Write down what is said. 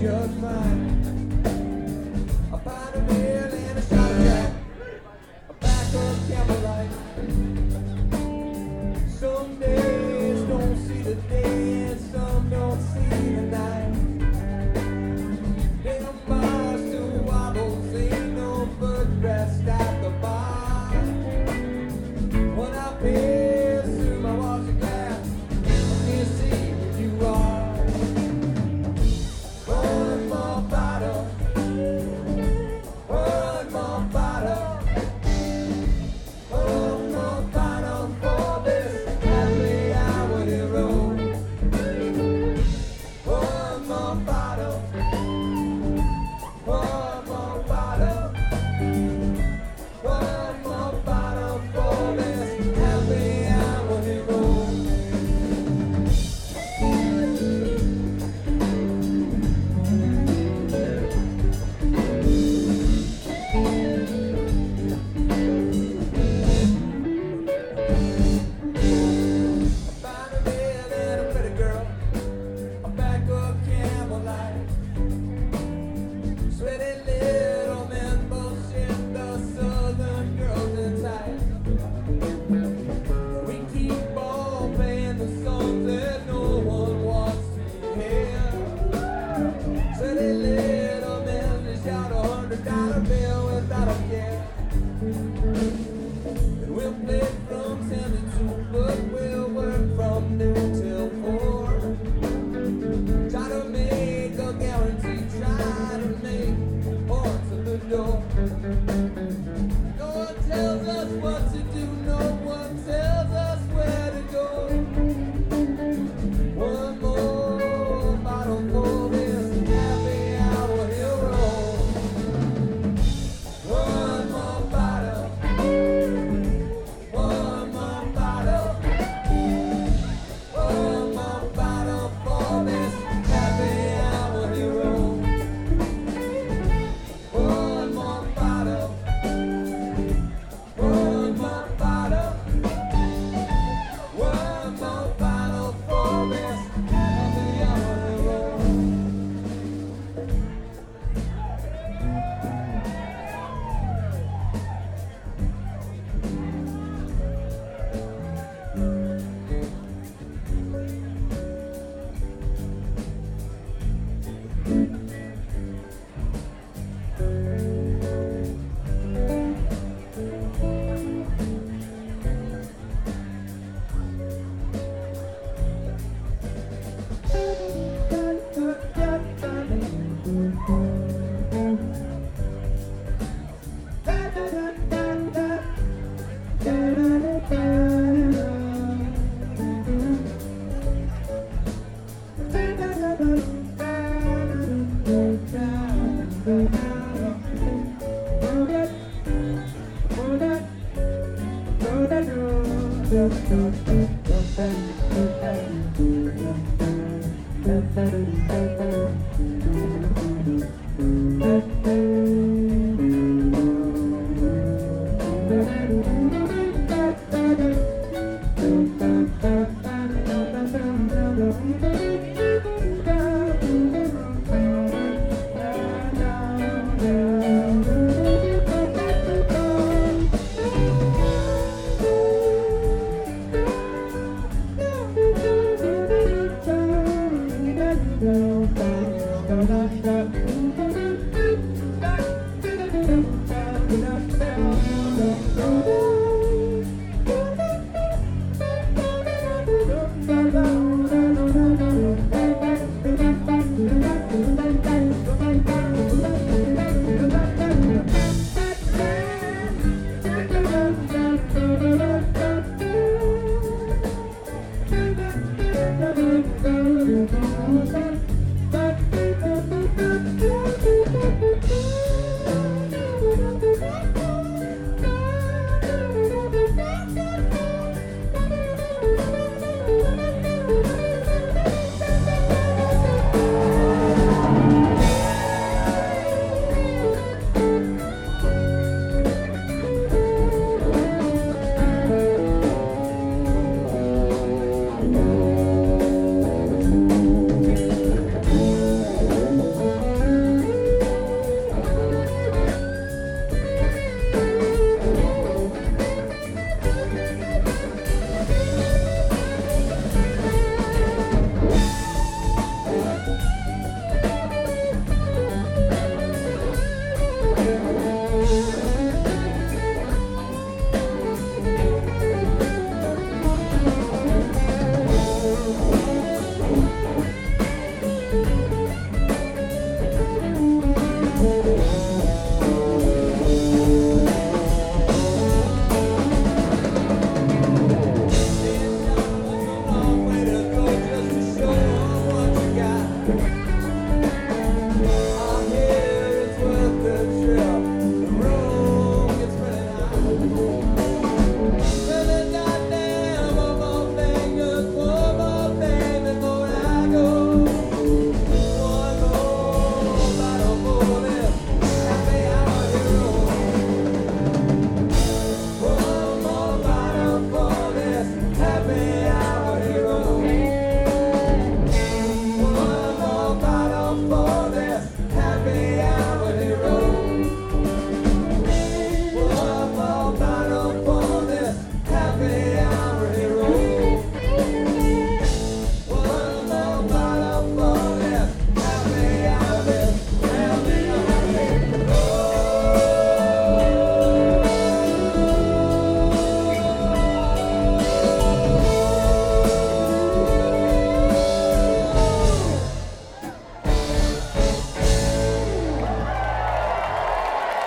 just fine. I find a meal and a shot of Jack, a pack of Camel Light. Some days don't see the day and some don't see the night. Them bars to wobbles, ain't no footrest at the bar. When I pass through my washing glass, I can see who you are. One more bottle, one more bottle, one more bottle for this happy hour to roll. One more bottle, one more bottle, one more bottle for this happy hour to roll. Find a man and a pretty girl, a pack of Camel Light. Sweaty little men bullshit the southern girls inside. We keep on playing the songs that no one wants to hear. Sweaty little men just shout $100 bill without a care. And we'll play from 10 to 2, but we'll work from noon till 4. Try to make a guarantee, try to make points at the door. No one tells us what to do, no one tells us where to go. One more bottle for this happy hour hero. One more bottle, one more bottle, one more bottle for this happy hour hero. One more bottle, one more bottle, one more bottle for this happy hour hero. Da da da da.